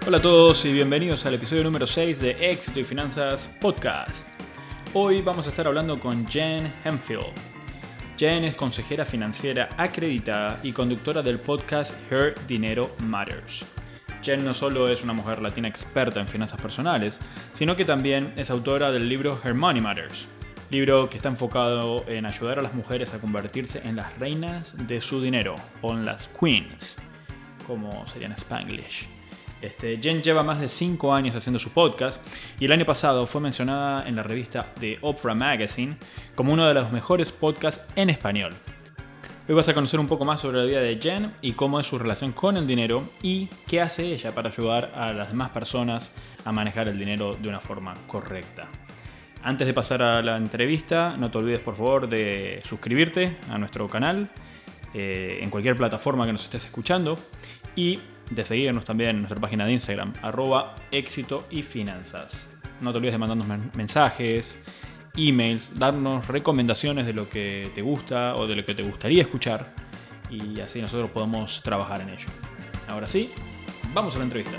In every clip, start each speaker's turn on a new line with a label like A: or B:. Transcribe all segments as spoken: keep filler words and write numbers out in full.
A: Hola a todos y bienvenidos al episodio número seis de Éxito y Finanzas Podcast. Hoy vamos a estar hablando con Jen Hemphill. Jen es consejera financiera acreditada y conductora del podcast Her Dinero Matters. Jen no solo es una mujer latina experta en finanzas personales, sino que también es autora del libro Her Money Matters, libro que está enfocado en ayudar a las mujeres a convertirse en las reinas de su dinero, o en las queens, como sería en Spanglish. Este, Jen lleva más de cinco años haciendo su podcast y el año pasado fue mencionada en la revista The Oprah Magazine como uno de los mejores podcasts en español. Hoy vas a conocer un poco más sobre la vida de Jen y cómo es su relación con el dinero y qué hace ella para ayudar a las demás personas a manejar el dinero de una forma correcta. Antes de pasar a la entrevista, no te olvides por favor de suscribirte a nuestro canal eh, en cualquier plataforma que nos estés escuchando y de seguirnos también en nuestra página de Instagram, arroba éxito y finanzas. No te olvides de mandarnos mensajes, emails, darnos recomendaciones de lo que te gusta o de lo que te gustaría escuchar y así nosotros podemos trabajar en ello. Ahora sí, vamos a la entrevista.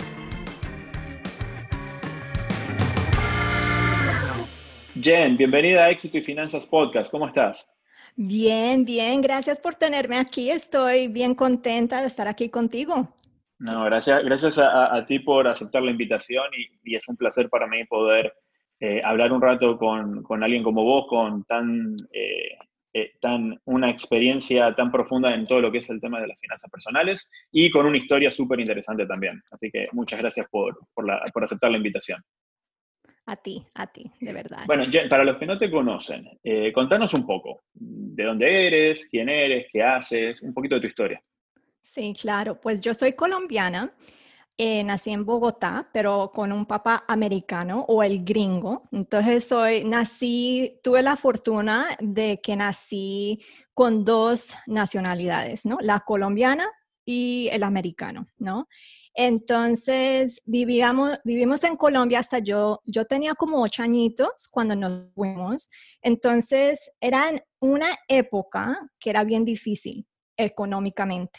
A: Jen, bienvenida a Éxito y Finanzas Podcast. ¿Cómo estás?
B: Bien, bien. Gracias por tenerme aquí. Estoy bien contenta de estar aquí contigo.
A: No, gracias, gracias a, a ti por aceptar la invitación y, y es un placer para mí poder eh, hablar un rato con, con alguien como vos, con tan, eh, eh, tan una experiencia tan profunda en todo lo que es el tema de las finanzas personales y con una historia súper interesante también. Así que muchas gracias por, por, la, por aceptar la invitación.
B: A ti, a ti, de verdad.
A: Bueno, Jen, para los que no te conocen, eh, contanos un poco de dónde eres, quién eres, qué haces, un poquito de tu historia.
B: Sí, claro. Pues yo soy colombiana. Eh, nací en Bogotá, pero con un papá americano o el gringo. Entonces soy, nací, tuve la fortuna de que nací con dos nacionalidades, ¿no? La colombiana y el americano, ¿no? Entonces vivíamos, vivimos en Colombia hasta yo, yo tenía como ocho añitos cuando nos fuimos. Entonces era una época que era bien difícil económicamente.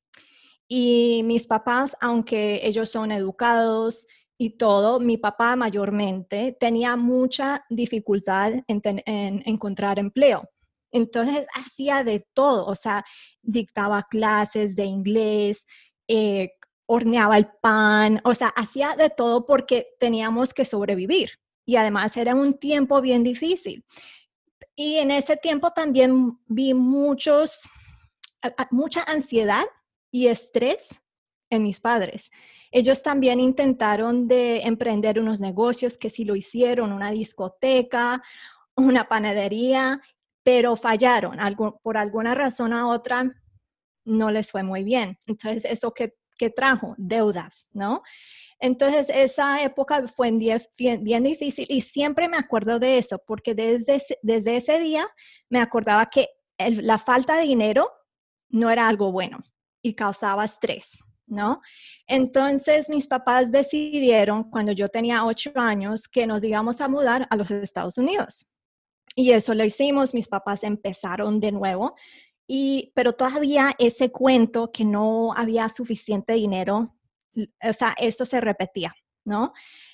B: Y mis papás, aunque ellos son educados y todo, mi papá mayormente tenía mucha dificultad en, ten, en encontrar empleo. Entonces hacía de todo, o sea, dictaba clases de inglés, eh, horneaba el pan, o sea, hacía de todo porque teníamos que sobrevivir. Y además era un tiempo bien difícil. Y en ese tiempo también vi muchos, mucha ansiedad y estrés en mis padres. Ellos también intentaron de emprender unos negocios que sí lo hicieron, una discoteca, una panadería, pero fallaron. Algo, por alguna razón u otra no les fue muy bien. Entonces, ¿eso qué, qué trajo? Deudas, ¿no? Entonces, esa época fue bien, bien difícil y siempre me acuerdo de eso, porque desde, desde ese día me acordaba que el, la falta de dinero no era algo bueno y causaba estrés, ¿no? Entonces mis papás decidieron cuando yo tenía ocho años que nos íbamos a mudar a los Estados Unidos. Y eso lo hicimos, mis papás empezaron de nuevo, y, pero todavía ese cuento que no había suficiente dinero, o sea, eso se repetía, ¿no?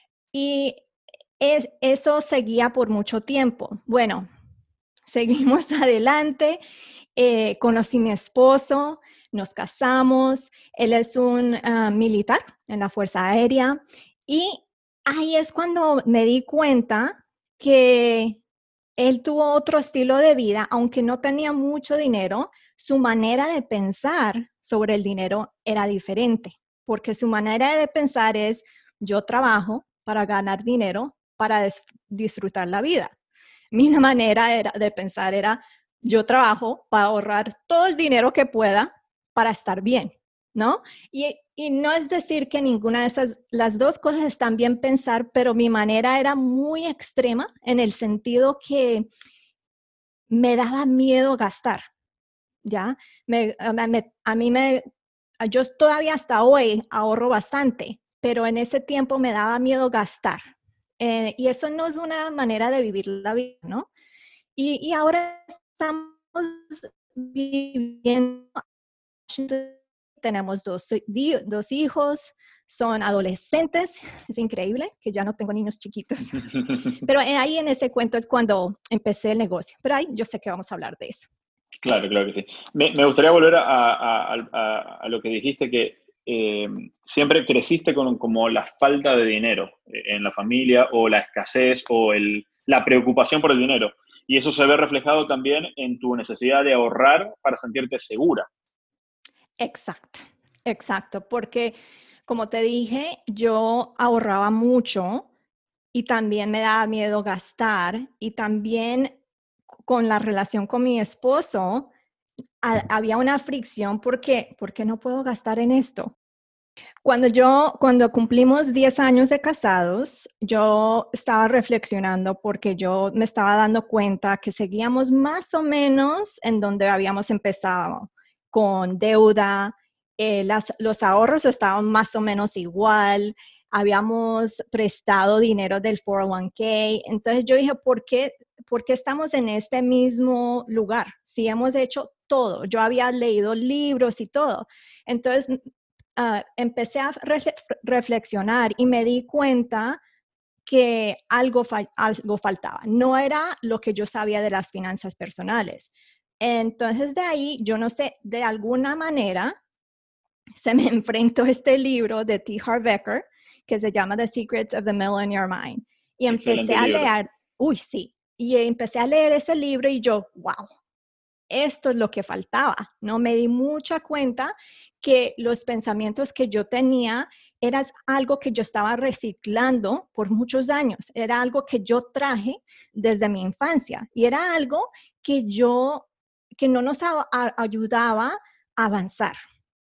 B: Y es, eso seguía por mucho tiempo. Bueno, seguimos adelante. Eh, conocí a mi esposo, nos casamos, él es un uh, militar en la Fuerza Aérea y ahí es cuando me di cuenta que él tuvo otro estilo de vida, aunque no tenía mucho dinero, su manera de pensar sobre el dinero era diferente, porque su manera de pensar es, yo trabajo para ganar dinero, para disfrutar la vida. Mi manera era, de pensar era, yo trabajo para ahorrar todo el dinero que pueda para estar bien, ¿no? Y, y no es decir que ninguna de esas, las dos cosas están bien pensar, pero mi manera era muy extrema en el sentido que me daba miedo gastar, ¿ya? Me, me, a mí me, yo todavía hasta hoy ahorro bastante, pero en ese tiempo me daba miedo gastar. Eh, y eso no es una manera de vivir la vida, ¿no? Y, y ahora estamos viviendo tenemos dos, dos hijos, son adolescentes, es increíble que ya no tengo niños chiquitos, pero ahí en ese cuento es cuando empecé el negocio, pero ahí yo sé que vamos a hablar de eso.
A: Claro, claro que sí. Me, me gustaría volver a, a, a, a lo que dijiste, que eh, siempre creciste con como la falta de dinero en la familia, o la escasez, o el, la preocupación por el dinero. Y eso se ve reflejado también en tu necesidad de ahorrar para sentirte segura.
B: Exacto, exacto, porque como te dije, yo ahorraba mucho y también me daba miedo gastar, y también con la relación con mi esposo a, había una fricción porque, ¿por qué no puedo gastar en esto? Cuando yo, cuando cumplimos diez años de casados, yo estaba reflexionando porque yo me estaba dando cuenta que seguíamos más o menos en donde habíamos empezado, con deuda, eh, las, los ahorros estaban más o menos igual, habíamos prestado dinero del cuatro oh uno k. Entonces yo dije, ¿por qué, ¿por qué estamos en este mismo lugar? Si hemos hecho todo, yo había leído libros y todo. Entonces Uh, empecé a re reflexionar y me di cuenta que algo, fal algo faltaba. No era lo que yo sabía de las finanzas personales. Entonces de ahí, yo no sé, de alguna manera se me enfrentó este libro de T. Harv Eker que se llama The Secrets of the Millionaire Mind. Y empecé
A: Excelente
B: a
A: libro.
B: leer, uy, sí, y empecé a leer ese libro y yo, wow, esto es lo que faltaba, ¿no? Me di mucha cuenta que los pensamientos que yo tenía eran algo que yo estaba reciclando por muchos años, era algo que yo traje desde mi infancia y era algo que yo, que no nos a, a, ayudaba a avanzar.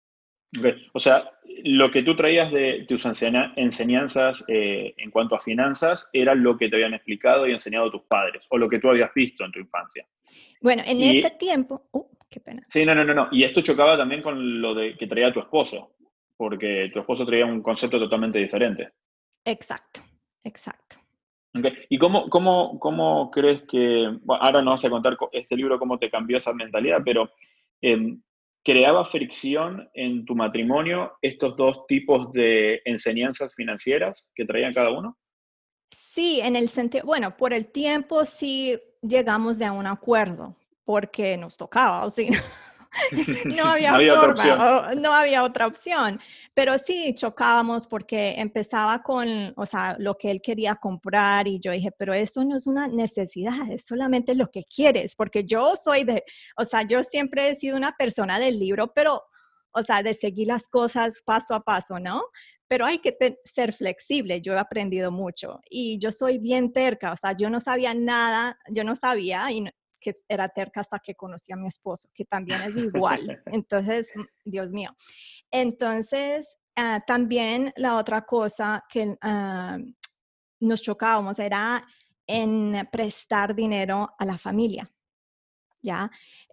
A: Okay. O sea, lo que tú traías de tus enseñanzas eh, en cuanto a finanzas era lo que te habían explicado y enseñado tus padres, o lo que tú habías visto en tu infancia.
B: Bueno, en
A: Y,
B: este tiempo, uh, qué pena.
A: Sí, no, no, no, no. Y esto chocaba también con lo de que traía tu esposo, porque tu esposo traía un concepto totalmente diferente.
B: Exacto, exacto.
A: Okay. ¿Y cómo, cómo, cómo crees que, bueno, ahora nos vas a contar este libro cómo te cambió esa mentalidad, pero eh, ¿creaba fricción en tu matrimonio estos dos tipos de enseñanzas financieras que traían cada uno?
B: Sí, en el sentido, bueno, por el tiempo sí llegamos a un acuerdo, porque nos tocaba, o sea, no
A: No
B: había
A: había otra opción.
B: forma, no había otra opción, pero sí chocábamos porque empezaba con, o sea, lo que él quería comprar y yo dije, pero eso no es una necesidad, es solamente lo que quieres, porque yo soy de, o sea, yo siempre he sido una persona del libro, pero, o sea, de seguir las cosas paso a paso, ¿no? Pero hay que ser flexible, yo he aprendido mucho y yo soy bien terca, o sea, yo no sabía nada, yo no sabía y no, que era terca hasta que conocí a mi esposo, que también es igual. Entonces, Dios mío. Entonces, uh, también la otra cosa que uh, nos chocábamos era en prestar dinero a la familia, ¿ya?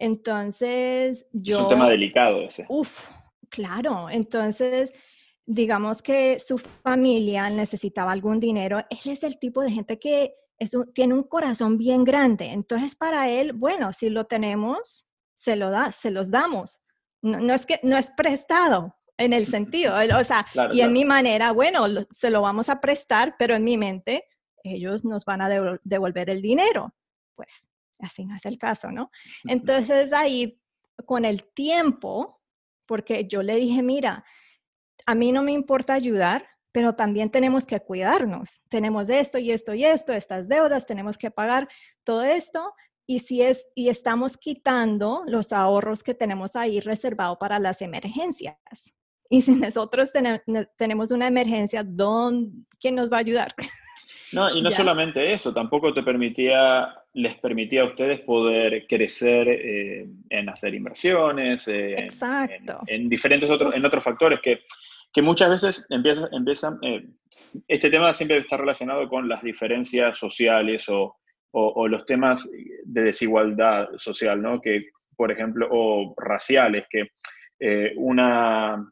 B: Entonces,
A: Es un tema
B: yo,
A: delicado ese.
B: uff, claro, entonces digamos que su familia necesitaba algún dinero, él es el tipo de gente que es un, tiene un corazón bien grande. Entonces, para él, bueno, si lo tenemos, se lo da, se los damos. No, no es que no es prestado en el sentido, o sea,
A: Claro,
B: y en
A: claro.
B: mi manera, bueno, lo, se lo vamos a prestar, pero en mi mente, ellos nos van a devolver el dinero. Pues así no es el caso, ¿no? Entonces, ahí, con el tiempo, porque yo le dije, mira, a mí no me importa ayudar, pero también tenemos que cuidarnos. Tenemos esto y esto y esto, estas deudas, tenemos que pagar todo esto. Y si es, y estamos quitando los ahorros que tenemos ahí reservados para las emergencias. Y si nosotros ten, tenemos una emergencia, ¿dónde, ¿quién nos va a ayudar?
A: No, y no
B: ¿Ya?
A: solamente eso, tampoco te permitía, les permitía a ustedes poder crecer eh, en hacer inversiones, eh, en,
B: Exacto.
A: en, diferentes otros,
B: Uf.
A: en otros factores que, que muchas veces empiezan, empiezan eh, este tema siempre está relacionado con las diferencias sociales o, o, o los temas de desigualdad social, ¿no? Que, por ejemplo, o raciales, que eh, una,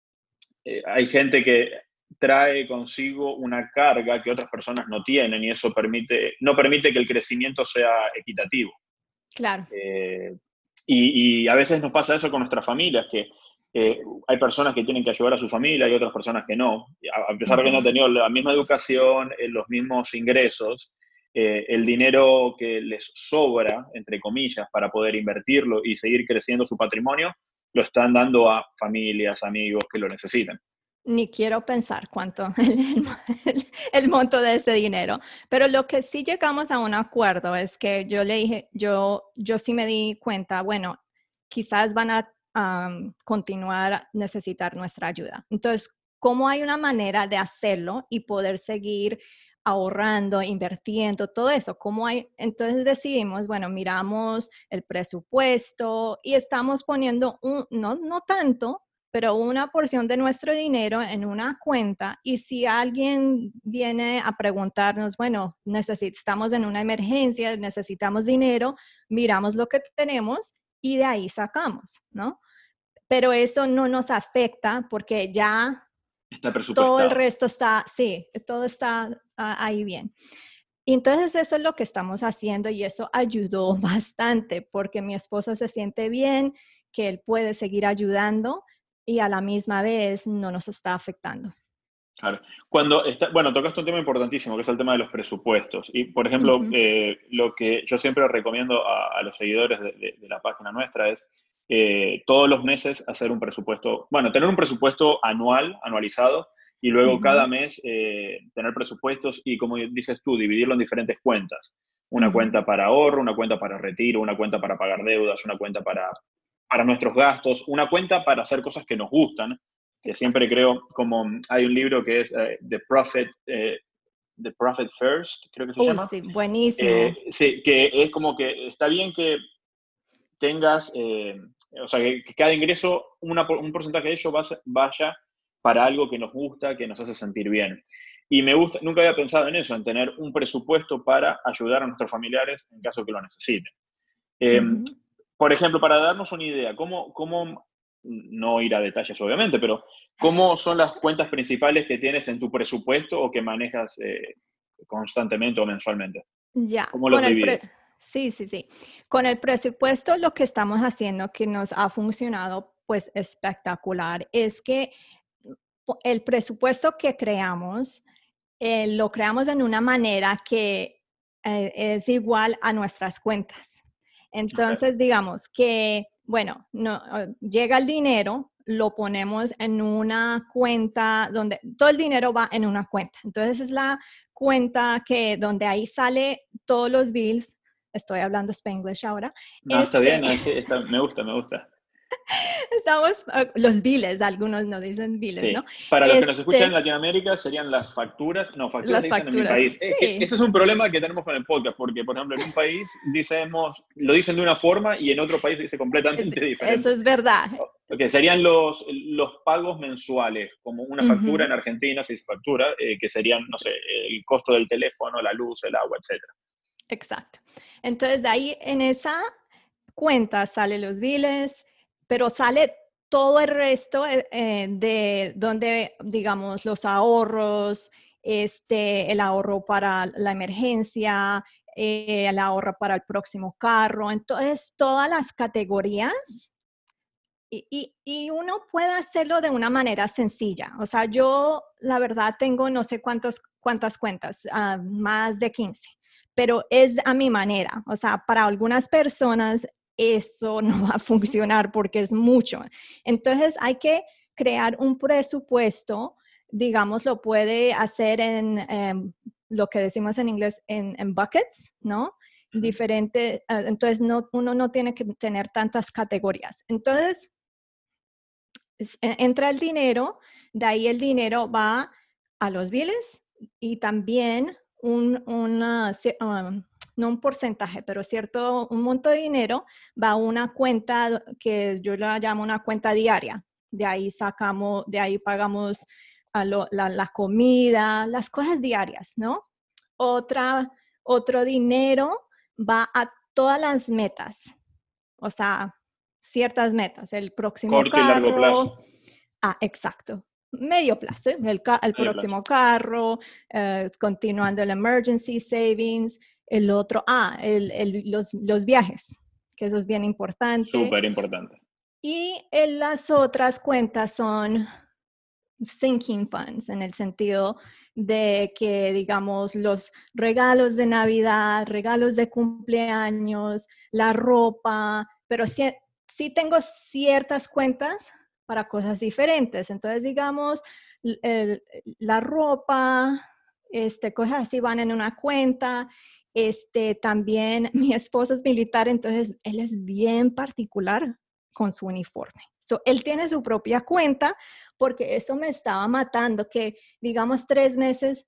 A: eh, hay gente que trae consigo una carga que otras personas no tienen y eso permite, no permite que el crecimiento sea equitativo.
B: Claro.
A: Eh, y, y a veces nos pasa eso con nuestras familias, que eh, hay personas que tienen que ayudar a su familia y otras personas que no. A, a pesar de que no han
B: Ujú.
A: tenido la misma educación, eh, los mismos ingresos, eh, el dinero que les sobra, entre comillas, para poder invertirlo y seguir creciendo su patrimonio, lo están dando a familias, amigos que lo necesitan.
B: Ni quiero pensar cuánto el, el- el monto de ese dinero. Pero lo que sí llegamos a un acuerdo es que yo le dije, yo, yo sí me di cuenta, bueno, quizás van a am, continuar a necesitar nuestra ayuda. Entonces, ¿cómo hay una manera de hacerlo y poder seguir ahorrando, invirtiendo, todo eso? ¿Cómo hay? Entonces decidimos, bueno, miramos el presupuesto y estamos poniendo un, no, no tanto, pero una porción de nuestro dinero en una cuenta, y si alguien viene a preguntarnos, bueno, necesitamos en una emergencia, necesitamos dinero, miramos lo que tenemos y de ahí sacamos, ¿no? Pero eso no nos afecta porque ya
A: Está
B: todo el
A: presupuestado.
B: resto está, sí, todo está ah, ahí bien. Y entonces eso es lo que estamos haciendo y eso ayudó bastante porque mi esposo se siente bien, que él puede seguir ayudando y a la misma vez no nos está afectando.
A: Claro. Cuando está, bueno, tocaste un tema importantísimo, que es el tema de los presupuestos. Y, por ejemplo,
B: Ujú,
A: eh, lo que yo siempre recomiendo a, a los seguidores de, de- de la página nuestra es eh, todos los meses hacer un presupuesto, bueno, tener un presupuesto anual, anualizado, y luego cada
B: ujú,
A: mes eh, tener presupuestos y, como dices tú, dividirlo en diferentes cuentas. Una
B: ujú.
A: cuenta para ahorro, una cuenta para retiro, una cuenta para pagar deudas, una cuenta para, para nuestros gastos, una cuenta para hacer cosas que nos gustan, que siempre
B: Exacto.
A: creo, como hay un libro que es eh, The Profit, eh, The Profit First, creo que se
B: Uy,
A: llama.
B: sí,
A: Eh,
B: buenísimo.
A: sí, que es como que está bien que tengas, eh, o sea, que, que cada ingreso, una, un porcentaje de ello vaya, vaya para algo que nos gusta, que nos hace sentir bien. Y me gusta, nunca había pensado en eso, en tener un presupuesto para ayudar a nuestros familiares en caso que lo necesiten. Eh,
B: Ujú.
A: por ejemplo, para darnos una idea, ¿cómo, cómo, no ir a detalles obviamente, pero cómo son las cuentas principales que tienes en tu presupuesto o que manejas eh, constantemente o mensualmente?
B: Ya,
A: ¿Cómo los
B: con el pre
A: divides?
B: sí, sí, sí. Con el presupuesto lo que estamos haciendo que nos ha funcionado, pues, espectacular, es que po el presupuesto que creamos, eh, lo creamos en una manera que, eh, es igual a nuestras cuentas.
A: Ok,
B: Entonces, digamos que, bueno, no, ah, llega el dinero, lo ponemos en una cuenta donde todo el dinero va en una cuenta. Entonces, es la cuenta que donde ahí sale todos los bills. Estoy hablando Spanglish ahora.
A: no, está
B: Este,
A: bien, así está, me gusta, me gusta.
B: estamos, ah, los biles, algunos no dicen biles, ¿no?
A: Sí, para los que nos escuchan en
B: Este,
A: Latinoamérica serían las facturas, no, facturas le
B: las
A: dicen en mi
B: facturas,
A: país. Es que
B: sí.
A: ese es un problema que tenemos con el podcast, porque, por ejemplo, en un país decimos, lo dicen de una forma y en otro país dice
B: Es-
A: completamente
B: eso
A: diferente.
B: es verdad.
A: Ok, serían los, los pagos mensuales, como una factura
B: Ujú,
A: en Argentina, si es factura, eh, que serían, no sé, el costo del teléfono, la luz, el agua, etcétera.
B: exacto. Entonces, de ahí en esa cuenta salen los biles, pero sale todo el resto eh, eh, de donde, digamos, los ahorros, este, el ahorro para la emergencia, eh, el ahorro para el próximo carro. Entonces, todas las categorías y, y, y uno puede hacerlo de una manera sencilla. O sea, yo la verdad tengo no sé cuántos, cuántas cuentas, uh, más de quince, pero es a mi manera. O sea, para algunas personas eso no va a funcionar porque es mucho. Entonces hay que crear un presupuesto, digamos, lo puede hacer en um, lo que decimos en inglés en, en buckets, ¿no?
A: Ujú.
B: Diferente, uh, entonces no, uno no tiene que tener tantas categorías. Entonces, es- e- entra el dinero, de ahí el dinero va a los biles y también un, una, ci- um, no un porcentaje, pero cierto, un monto de dinero va a una cuenta que yo la llamo una cuenta diaria. De ahí sacamos, de ahí pagamos a lo- la, la comida, las cosas diarias, ¿no? Otra, otro dinero va a todas las metas, o sea, ciertas metas, el próximo
A: Corto y largo plazo.
B: carro, ah, exacto, medio plazo, el, ca- el
A: Medio plazo.
B: próximo carro, eh, continuando el emergency savings, el otro, ah, el, el- los, los viajes, que eso es bien importante.
A: Súper importante.
B: Y en las otras cuentas son sinking funds, en el sentido de que, digamos, los regalos de Navidad, regalos de cumpleaños, la ropa, pero sí, sí tengo ciertas cuentas para cosas diferentes. Entonces, digamos, el, la ropa, este, cosas así van en una cuenta. Este, también mi esposo es militar, entonces él es bien particular con su uniforme. So, él tiene su propia cuenta porque eso me estaba matando, que digamos tres meses,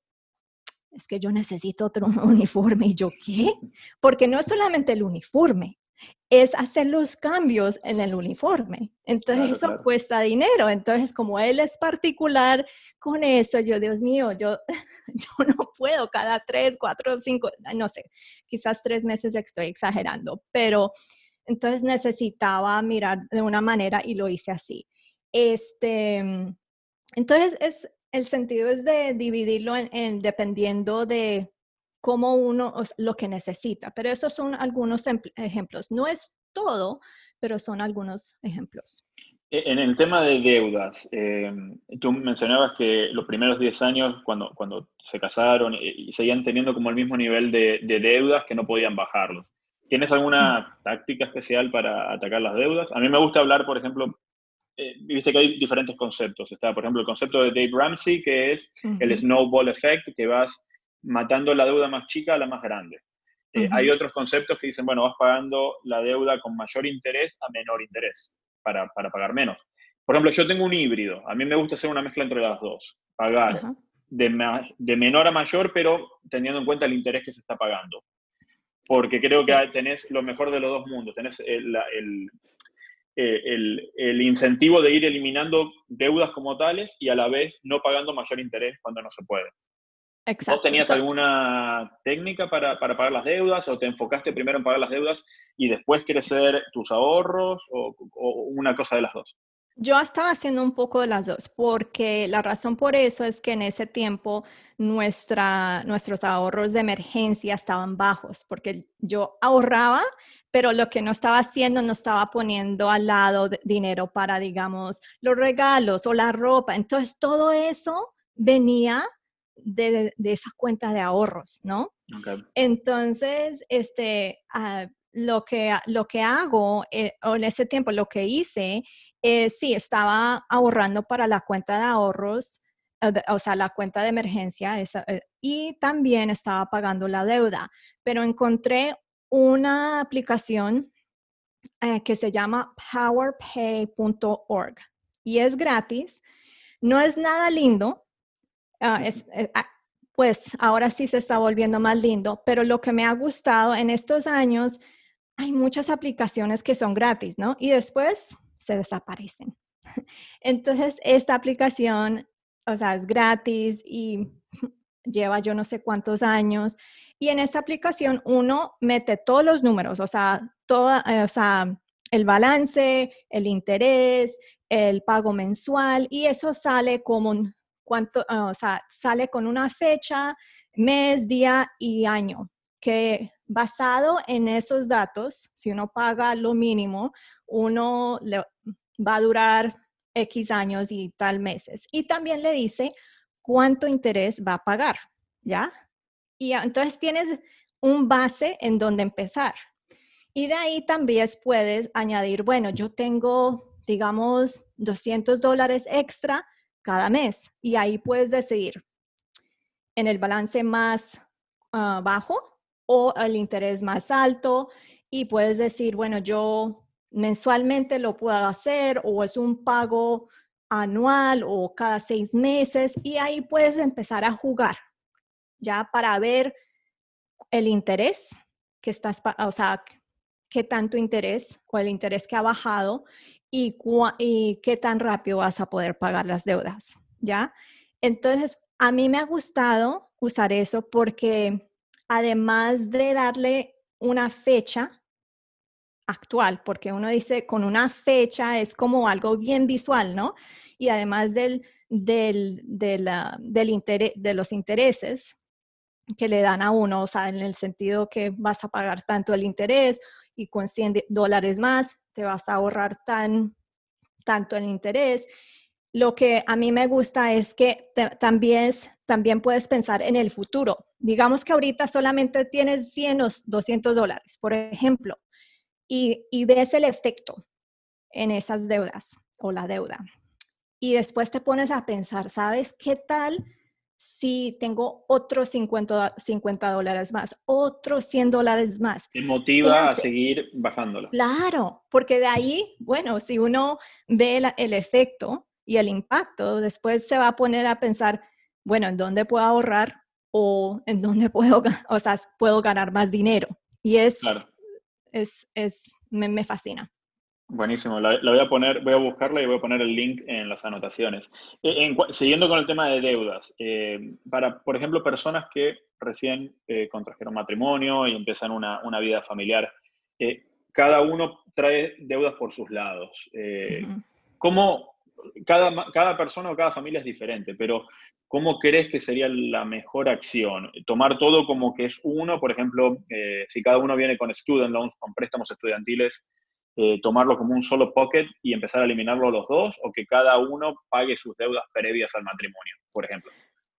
B: es que yo necesito otro uniforme. ¿Y yo qué? Porque no es solamente el uniforme, es hacer los cambios en el uniforme. Entonces
A: Claro,
B: eso
A: claro.
B: cuesta dinero. Entonces como él es particular con eso, yo, Dios mío, yo, yo no puedo cada tres, cuatro, cinco, no sé, quizás tres meses estoy exagerando, pero entonces necesitaba mirar de una manera y lo hice así. Este, entonces es, el sentido es de dividirlo en, en dependiendo de cómo uno, o sea, lo que necesita. Pero esos son algunos ejemplos. No es todo, pero son algunos ejemplos.
A: E- En el tema de deudas, eh, tú mencionabas que los primeros diez años, cuando, cuando se casaron y, y seguían teniendo como el mismo nivel de, de deudas que no podían bajarlos. ¿Tienes alguna táctica especial para atacar las deudas? A mí me gusta hablar, por ejemplo, eh, viste que hay diferentes conceptos. Está, por ejemplo, el concepto de Dave Ramsey, que es el
B: Ujú,
A: snowball effect, que vas matando la deuda más chica a la más grande. Eh, hay
B: ujú,
A: otros conceptos que dicen, bueno, vas pagando la deuda con mayor interés a menor interés para, para pagar menos. Por ejemplo, yo tengo un híbrido. A mí me gusta hacer una mezcla entre las dos. Pagar
B: ajá.
A: de, ma de menor a mayor, pero teniendo en cuenta el interés que se está pagando. Porque creo que
B: Sí,
A: tenés lo mejor de los dos mundos. Tenés el, el, eh, el, el, incentivo de ir eliminando deudas como tales y a la vez no pagando mayor interés cuando no se puede. ¿Vos
B: exacto.
A: tenías
B: So,
A: alguna técnica para, para pagar las deudas o te enfocaste primero en pagar las deudas y después crecer tus ahorros o, o una cosa de las dos?
B: yo estaba haciendo un poco de las dos, porque la razón por eso es que en ese tiempo nuestra, nuestros ahorros de emergencia estaban bajos, porque yo ahorraba, pero lo que no estaba haciendo, no estaba poniendo al lado de- dinero para, digamos, los regalos o la ropa. Entonces, todo eso venía de, de esa cuenta de ahorros, ¿no?
A: Okay.
B: Entonces, este, ah, lo que, lo que hago, eh, o en ese tiempo lo que hice, eh, sí, estaba ahorrando para la cuenta de ahorros, eh, de- o sea, la cuenta de emergencia, esa, eh, y también estaba pagando la deuda, pero encontré una aplicación eh, que se llama powerpay punto org y es gratis, no es nada lindo, ah, es, eh, ah, pues ahora sí se está volviendo más lindo, pero lo que me ha gustado en estos años, hay muchas aplicaciones que son gratis, ¿no? Y después se desaparecen. Entonces, esta aplicación, o sea, es gratis y lleva yo no sé cuántos años. Y en esta aplicación uno mete todos los números, o sea, toda, eh, o sea, el balance, el interés, el pago mensual, y eso sale como un, cuánto, uh, o sea, sale con una fecha, mes, día y año, que basado en esos datos, si uno paga lo mínimo, uno le va a durar X años y tal meses. Y también le dice cuánto interés va a pagar, ¿ya? Y entonces tienes un base en donde empezar. Y de ahí también puedes añadir, bueno, yo tengo, digamos, doscientos dólares extra cada mes. Y ahí puedes decidir en el balance más uh, bajo o el interés más alto. Y puedes decir, bueno, yo mensualmente lo puedo hacer o es un pago anual o cada seis meses. Y ahí puedes empezar a jugar ya para ver el interés que estás, o sea, qué tanto interés o el interés que ha bajado y, y qué tan rápido vas a poder pagar las deudas, ¿ya? Entonces, a mí me ha gustado usar eso porque además de darle una fecha actual, porque uno dice con una fecha es como algo bien visual, ¿no? Y además del, del, de, la, del interés, de los intereses, que le dan a uno, o sea, en el sentido que vas a pagar tanto el interés y con cien dólares más te vas a ahorrar tan tanto el interés. Lo que a mí me gusta es que te, también, también puedes pensar en el futuro. Digamos que ahorita solamente tienes cien o doscientos dólares, por ejemplo, y, y ves el efecto en esas deudas o la deuda. Y después te pones a pensar, ¿sabes qué tal si tengo otros cincuenta, cincuenta dólares más, otros cien dólares más?
A: Te
B: ¿Qué
A: motiva a
B: hace?
A: seguir bajándola.
B: Claro, porque de ahí, bueno, si uno ve el, el efecto y el impacto, después se va a poner a pensar, bueno, ¿en dónde puedo ahorrar o en dónde puedo, o sea, puedo ganar más dinero? Y es,
A: Claro.
B: es, es me, me fascina.
A: Buenísimo, la, la voy a poner, voy a buscarla y voy a poner el link en las anotaciones. Eh, en cua- siguiendo con el tema de deudas, eh, para, por ejemplo, personas que recién eh, contrajeron matrimonio y empiezan una, una vida familiar, eh, cada uno trae deudas por sus lados. Eh,
B: Ujú.
A: ¿cómo, cada, ma- cada persona o cada familia es diferente, pero ¿cómo crees que sería la mejor acción? Tomar todo como que es uno, por ejemplo, eh, si cada uno viene con student loans, con préstamos estudiantiles, eh, tomarlo como un solo pocket y empezar a eliminarlo los dos, o que cada uno pague sus deudas previas al matrimonio, por ejemplo.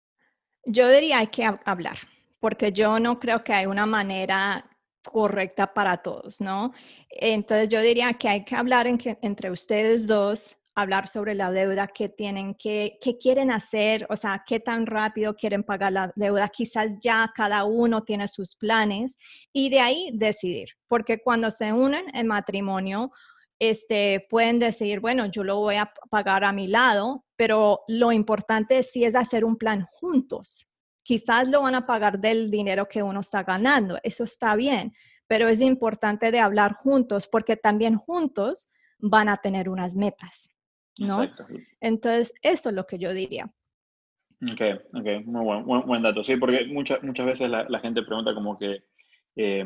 B: Yo diría hay que hab- hablar, porque yo no creo que hay una manera correcta para todos, ¿no? Entonces yo diría que hay que hablar en que- entre ustedes dos, hablar sobre la deuda, qué tienen, qué, qué quieren hacer, o sea, qué tan rápido quieren pagar la deuda. Quizás ya cada uno tiene sus planes y de ahí decidir, porque cuando se unen en matrimonio, este, pueden decir, bueno, yo lo voy a pagar a mi lado, pero lo importante sí es hacer un plan juntos. Quizás lo van a pagar del dinero que uno está ganando, eso está bien, pero es importante de hablar juntos porque también juntos van a tener unas metas, ¿no?
A: Exacto.
B: Entonces, eso es lo que yo diría.
A: Ok, ok, muy buen, buen, buen dato. Sí, porque muchas muchas veces la, la gente pregunta como que eh,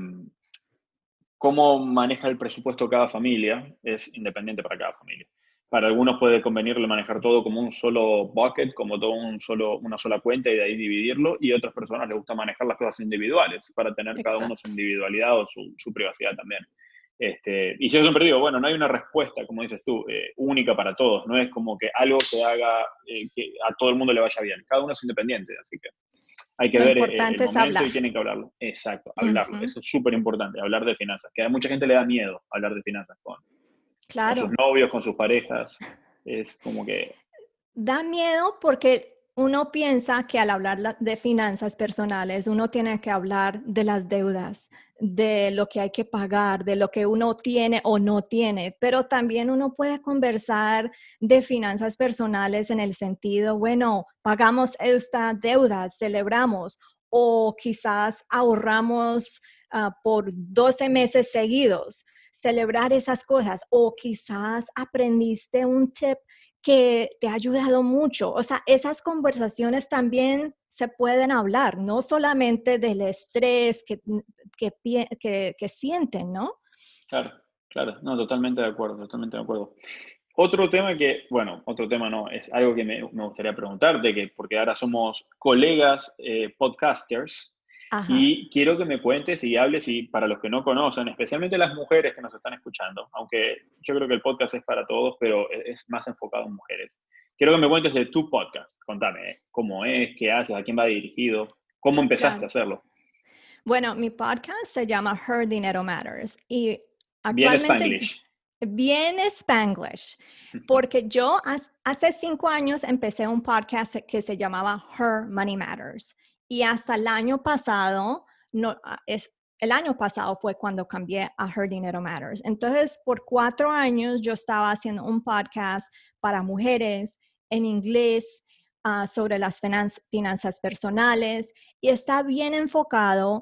A: cómo maneja el presupuesto cada familia es independiente para cada familia. Para algunos puede convenirle manejar todo como un solo bucket, como todo un solo, una sola cuenta y de ahí dividirlo, y a otras personas les gusta manejar las cosas individuales para tener cada uno su
B: Exacto.
A: individualidad o su, su privacidad también. Este, y yo siempre digo, bueno, no hay una respuesta, como dices tú, eh, única para todos, no es como que algo que haga eh, que a todo el mundo le vaya bien, cada uno es independiente, así que hay que
B: Lo
A: ver eh, el
B: importante es
A: momento
B: hablar.
A: y tienen que hablarlo. Exacto, hablarlo.
B: Ujú.
A: Eso es súper importante, hablar de finanzas. Que a mucha gente le da miedo hablar de finanzas con, con sus
B: Claro.
A: novios, con sus parejas. Es como que,
B: Da miedo porque uno piensa que al hablar la- de finanzas personales, uno tiene que hablar de las deudas, de lo que hay que pagar, de lo que uno tiene o no tiene, pero también uno puede conversar de finanzas personales en el sentido, bueno, pagamos esta deuda, celebramos, o quizás ahorramos ah, por doce meses seguidos, celebrar esas cosas, o quizás aprendiste un tip que te ha ayudado mucho. O sea, esas conversaciones también se pueden hablar, no solamente del estrés que, que, que, que sienten, ¿no?
A: claro, claro, no, totalmente de acuerdo, totalmente de acuerdo. Otro tema que, bueno, otro tema no, es algo que me, me gustaría preguntarte, que, porque ahora somos colegas eh, podcasters,
B: Ajá.
A: y quiero que me cuentes y hables, y para los que no conocen, especialmente las mujeres que nos están escuchando, aunque yo creo que el podcast es para todos, pero e- es más enfocado en mujeres. Quiero que me cuentes de tu podcast. Contame, ¿eh? ¿Cómo es? ¿Qué haces? ¿A quién va dirigido? ¿Cómo empezaste a
B: Claro.
A: hacerlo?
B: Bueno, mi podcast se llama Her Dinero Matters y
A: Bien
B: actualmente
A: Spanglish.
B: bien Spanglish, porque yo has- hace cinco años empecé un podcast que se llamaba Her Money Matters y hasta el año pasado, no, ah, es, el año pasado fue cuando cambié a Her Dinero Matters. Entonces, por cuatro años yo estaba haciendo un podcast para mujeres en inglés ah, sobre las finanzas, finanzas personales y está bien enfocado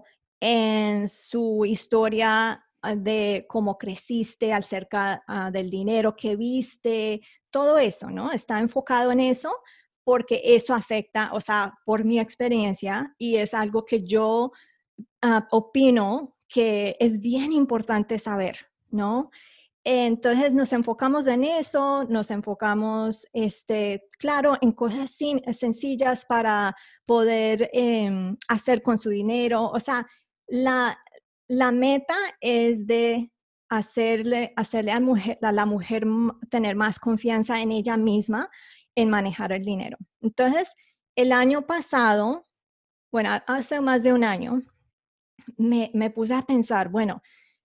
B: en su historia ah, de cómo creciste acerca ah, del dinero que viste, todo eso, ¿no? Está enfocado en eso porque eso afecta, o sea, por mi experiencia y es algo que yo ah, opino que es bien importante saber, ¿no? Entonces nos enfocamos en eso, nos enfocamos, este, claro, en cosas sin- sencillas para poder em, hacer con su dinero. O sea, la, la meta es de hacerle, hacerle a, mujer, a la mujer tener más confianza en ella misma en manejar el dinero. Entonces, el año pasado, bueno, hace más de un año, me, me puse a pensar, bueno,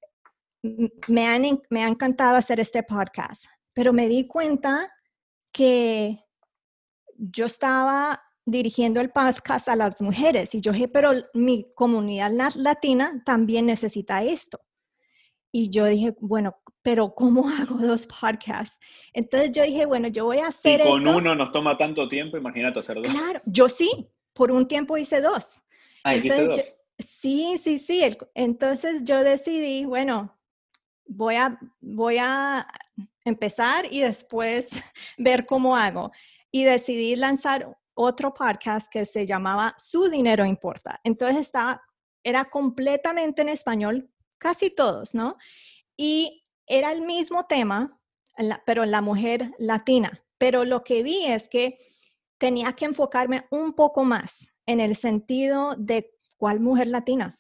B: me, han, me ha encantado hacer este podcast, pero me di cuenta que yo estaba dirigiendo el podcast a las mujeres y yo dije, pero mi comunidad latina también necesita esto. Y yo dije, bueno, pero ¿cómo hago dos podcasts? Entonces yo dije, bueno, yo voy a hacer
A: esto. Y con
B: esto.
A: uno nos toma tanto tiempo, imagínate hacer dos.
B: Claro, yo sí, por un tiempo hice dos.
A: Ah, hiciste
B: Entonces, yo,
A: dos.
B: sí, sí, sí. El, entonces yo decidí, bueno, voy a, voy a empezar y después ver cómo hago. Y decidí lanzar otro podcast que se llamaba Su Dinero Importa. Entonces estaba, era completamente en español, casi todos, ¿no? Y era el mismo tema, pero en la mujer latina. Pero lo que vi es que tenía que enfocarme un poco más en el sentido de cuál mujer latina,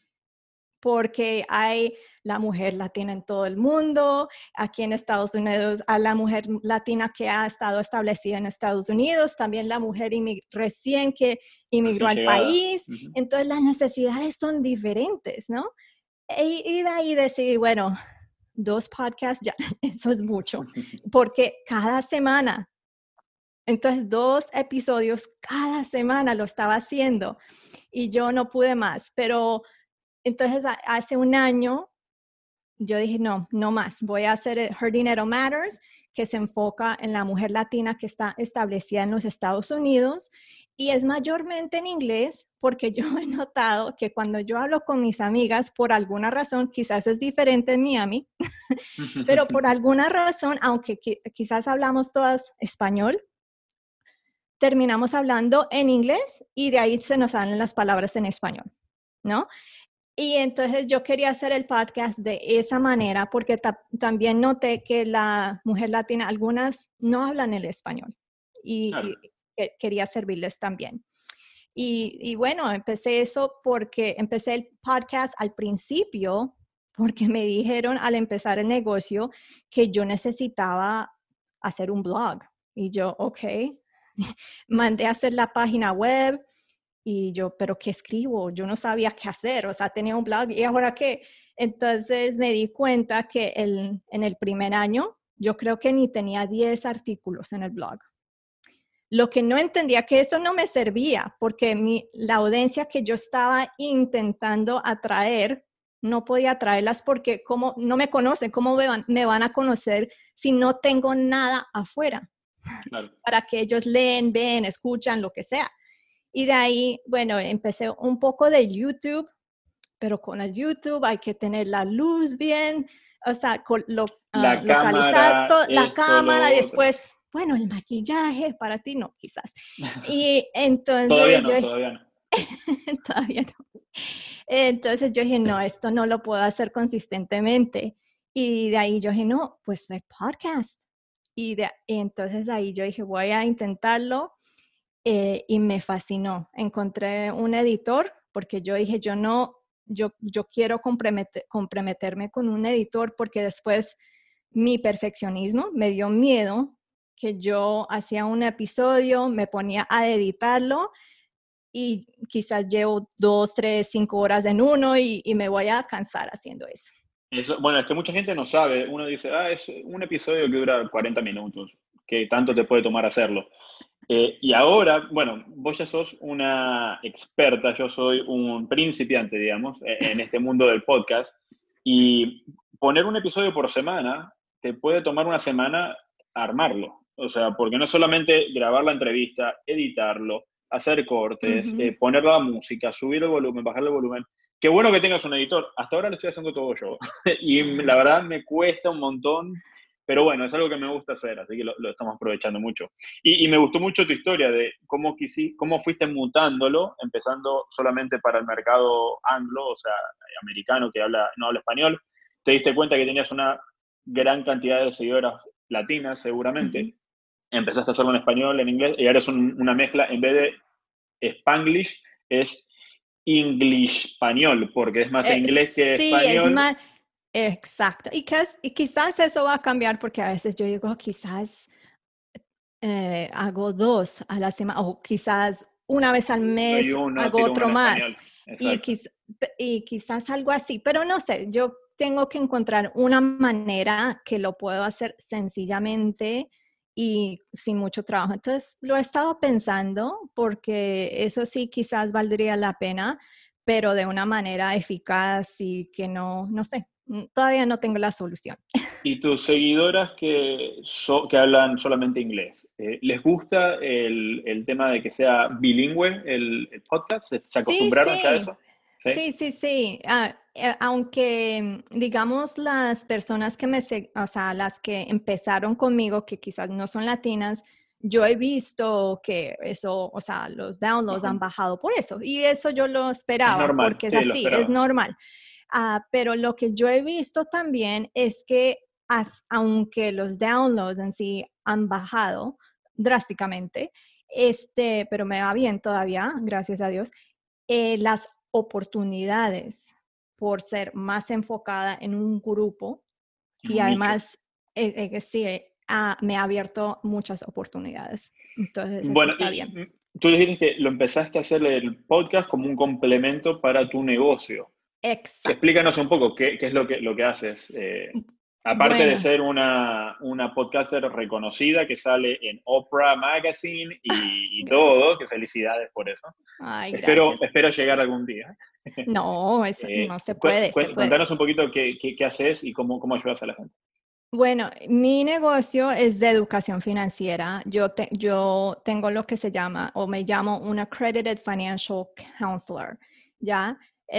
B: porque hay la mujer latina en todo el mundo, aquí en Estados Unidos a la mujer latina que ha estado establecida en Estados Unidos, también la mujer recién que inmigró
A: Recién
B: al
A: llegada.
B: país,
A: Uh-huh.
B: entonces las necesidades son diferentes, ¿no? Y, y de ahí decidí, bueno, dos podcasts, ya, eso es mucho, porque cada semana, entonces dos episodios cada semana lo estaba haciendo y yo no pude más, pero entonces hace un año yo dije, no, no más, voy a hacer Her Dinero Matters, que se enfoca en la mujer latina que está establecida en los Estados Unidos y es mayormente en inglés porque yo he notado que cuando yo hablo con mis amigas, por alguna razón, quizás es diferente en Miami, pero por alguna razón, aunque quizás hablamos todas español, terminamos hablando en inglés y de ahí se nos salen las palabras en español, ¿no? Y entonces yo quería hacer el podcast de esa manera porque ta- también noté que la mujer latina, algunas no hablan el español y,
A: Claro.
B: y que quería servirles también. Y, y bueno, empecé eso porque empecé el podcast al principio porque me dijeron al empezar el negocio que yo necesitaba hacer un blog. Y yo, ok, mandé a hacer la página web y yo, pero ¿qué escribo? Yo no sabía qué hacer, o sea, tenía un blog y ahora qué. Entonces me di cuenta que el, en el primer año yo creo que ni tenía diez artículos en el blog. Lo que no entendía que eso no me servía porque mi, la audiencia que yo estaba intentando atraer no podía atraerlas porque como no me conocen, ¿cómo me van, me van a conocer si no tengo nada afuera?
A: Claro.
B: Para que ellos leen, ven, escuchan, lo que sea. Y de ahí, bueno, empecé un poco de YouTube, pero con el YouTube hay que tener la luz bien, o sea, lo, uh,
A: La
B: localizar
A: cámara,
B: toda la
A: esto,
B: cámara,
A: lo otro.
B: después, bueno, el maquillaje, para ti no, quizás. Y
A: Todavía
B: entonces yo,
A: no, todavía no.
B: todavía no. Entonces yo dije, no, esto no lo puedo hacer consistentemente. Y de ahí yo dije, no, pues el podcast. Y, de, y entonces ahí yo dije, voy a intentarlo. Eh, y me fascinó. Encontré un editor porque yo dije, yo no, yo, yo quiero comprometer, comprometerme con un editor porque después mi perfeccionismo me dio miedo que yo hacía un episodio, me ponía a editarlo y quizás llevo dos, tres, cinco horas en uno y, y me voy a cansar haciendo eso.
A: Eso, bueno, es que mucha gente no sabe. Uno dice, ah, es un episodio que dura cuarenta minutos. ¿Qué tanto te puede tomar hacerlo? Eh, y ahora, bueno, vos ya sos una experta, yo soy un principiante, digamos, en este mundo del podcast. Y poner un episodio por semana te puede tomar una semana armarlo. O sea, porque no es solamente grabar la entrevista, editarlo, hacer cortes,
B: Uh-huh.
A: eh, poner la música, subir el volumen, bajar el volumen. Qué bueno que tengas un editor. Hasta ahora lo estoy haciendo todo yo. Y la verdad me cuesta un montón, pero bueno, es algo que me gusta hacer, así que lo, lo estamos aprovechando mucho. Y, y me gustó mucho tu historia de cómo, quisi, cómo fuiste mutándolo, empezando solamente para el mercado anglo, o sea, americano que habla, no habla español. Te diste cuenta que tenías una gran cantidad de seguidoras latinas, seguramente.
B: Uh-huh.
A: Empezaste a hacerlo en español, en inglés, y ahora es un, una mezcla, en vez de Spanglish, es English español, porque es más
B: Eh,
A: inglés que
B: sí, es
A: español.
B: más, Exacto. Y, quizás, y quizás eso va a cambiar porque a veces yo digo, quizás eh, hago dos a la semana o quizás una vez al
A: Doy
B: mes
A: uno,
B: hago
A: tiro uno
B: otro
A: en
B: más
A: español.
B: y,
A: Exacto.
B: quiz- y quizás algo así, pero no sé, yo tengo que encontrar una manera que lo puedo hacer sencillamente y sin mucho trabajo. Entonces lo he estado pensando porque eso sí quizás valdría la pena, pero de una manera eficaz y que no, no sé, mm, todavía no tengo la solución.
A: Y tus seguidoras que, so- que hablan solamente inglés, eh, ¿les gusta el, el tema de que sea bilingüe el, el podcast? ¿Se, se
B: Sí,
A: acostumbraron ya a
B: sí,
A: eso? ¿Sí?
B: sí, sí, sí. Ah, eh, aunque, mm, digamos, las personas que me, se- o sea, las que empezaron conmigo, que quizás no son latinas, yo he visto que eso, o sea, los downloads han
A: Bajón.
B: bajado por eso. Y eso yo lo
A: Es
B: esperaba,
A: normal,
B: porque es
A: sí, lo
B: así, es
A: esperaba.
B: normal. Ah, pero lo que yo he visto también es que, as- aunque los downloads en sí han bajado drásticamente, este, pero me va bien todavía, gracias a Dios, eh, las oportunidades por ser más enfocada en un grupo
A: En
B: y
A: un nicho.
B: además eh, eh, sí, eh, ah, me ha abierto muchas oportunidades. Entonces, eso
A: Bueno,
B: está
A: y
B: bien.
A: mm, tú dijiste que lo empezaste a hacer el podcast como un complemento para tu negocio.
B: Exacto.
A: Explícanos un poco qué, qué es lo que, lo que haces. Eh, aparte de
B: Bueno,
A: ser una, una podcaster reconocida que sale en Oprah Magazine y, y todo,
B: gracias.
A: que felicidades por eso.
B: Ay,
A: Espero,
B: gracias.
A: espero llegar algún día.
B: No, eso
A: Eh,
B: no se
A: cu-
B: puede, se
A: cu-
B: puede.
A: contanos un poquito qué, qué, qué haces y cómo, cómo ayudas a la gente.
B: Bueno, mi negocio es de educación financiera. Yo, te- yo tengo lo que se llama o me llamo un Accredited Financial Counselor, ¿ya?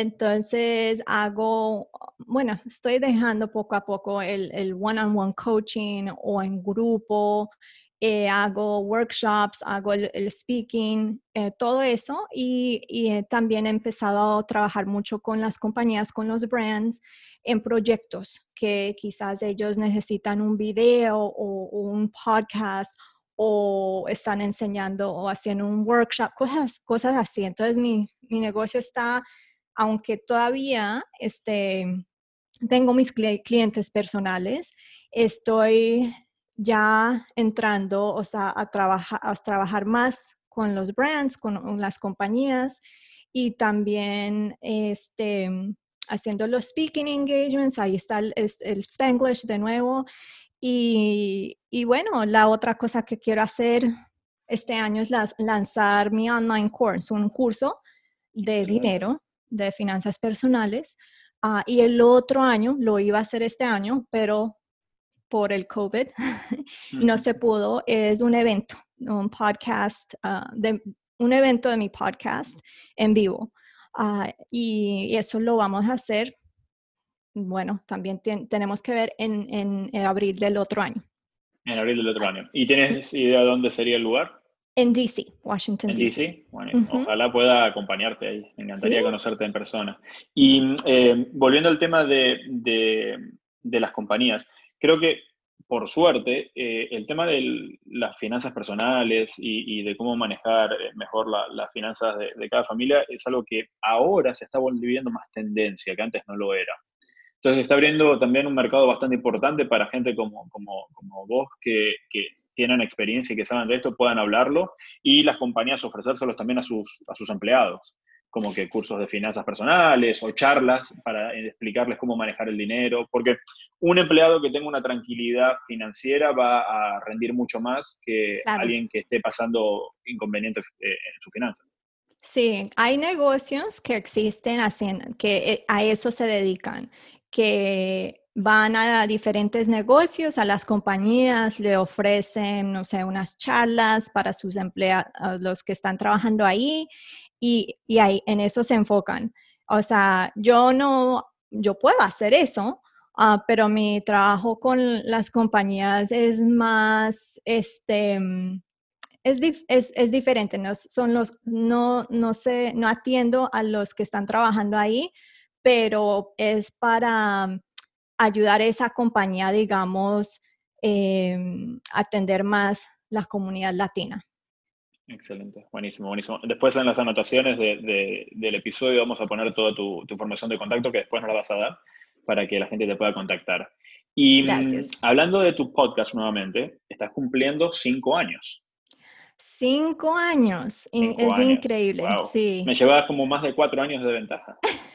B: Entonces hago, bueno, estoy dejando poco a poco el, el one-on-one coaching o en grupo, eh, hago workshops, hago el, el speaking, eh, todo eso y, y eh, también he empezado a trabajar mucho con las compañías, con los brands en proyectos que quizás ellos necesitan un video o, o un podcast o están enseñando o haciendo un workshop, cosas, cosas así. Entonces mi, mi negocio está, aunque todavía este, tengo mis cli- clientes personales, estoy ya entrando, o sea, a, trabajar a trabajar más con los brands, con las compañías y también este, haciendo los speaking engagements, ahí está el, el Spanglish de nuevo. Y, y, bueno, la otra cosa que quiero hacer este año es las, lanzar mi online course, un curso de
A: Excelente.
B: dinero, de finanzas personales. Uh, y el otro año, lo iba a hacer este año, pero por el COVID no se pudo. Es un evento, un podcast, uh, de, un evento de mi podcast en vivo. Uh, y, y eso lo vamos a hacer, bueno, también ten, tenemos que ver en, en, en abril del otro año.
A: En abril del otro año. ¿Y tienes idea de dónde sería el lugar?
B: En D C, Washington,
A: ¿En
B: D C.
A: D C? Bueno,
B: Uh-huh.
A: ojalá pueda acompañarte ahí. Me
B: Sí,
A: encantaría conocerte en persona. Y eh, volviendo al tema de, de, de, las compañías, creo que por suerte eh, el tema de las finanzas personales y, y de cómo manejar mejor la, las finanzas de, de cada familia es algo que ahora se está volviendo más tendencia, que antes no lo era. Entonces está abriendo también un mercado bastante importante para gente como, como, como vos que, que tienen experiencia y que saben de esto, puedan hablarlo y las compañías ofrecérselos también a sus, a sus empleados, como que cursos de finanzas personales o charlas para explicarles cómo manejar el dinero, porque un empleado que tenga una tranquilidad financiera va a rendir mucho más que
B: claro.
A: alguien que esté pasando inconvenientes eh, en su finanza.
B: Sí, hay negocios que existen haciendo, que eh, a eso se dedican, que van a diferentes negocios, a las compañías, le ofrecen, no sé, unas charlas para sus empleados, los que están trabajando ahí, y, y ahí en eso se enfocan. O sea, yo no, yo puedo hacer eso, uh, pero mi trabajo con las compañías es más, este, es, dif es, es, diferente, no, son los, no, no, sé, no atiendo a los que están trabajando ahí, pero es para ayudar a esa compañía, digamos, eh, atender más la comunidad latina.
A: Excelente, buenísimo, buenísimo. Después en las anotaciones de, de, del episodio vamos a poner toda tu, tu, información de contacto que después nos la vas a dar. para que la gente te pueda contactar. Y mm,
B: Gracias.
A: hablando de tu podcast nuevamente, estás cumpliendo cinco años.
B: Cinco años. in-
A: Cinco
B: Es
A: años.
B: increíble,
A: Wow. Me
B: sí.
A: llevas como más de cuatro años de ventaja.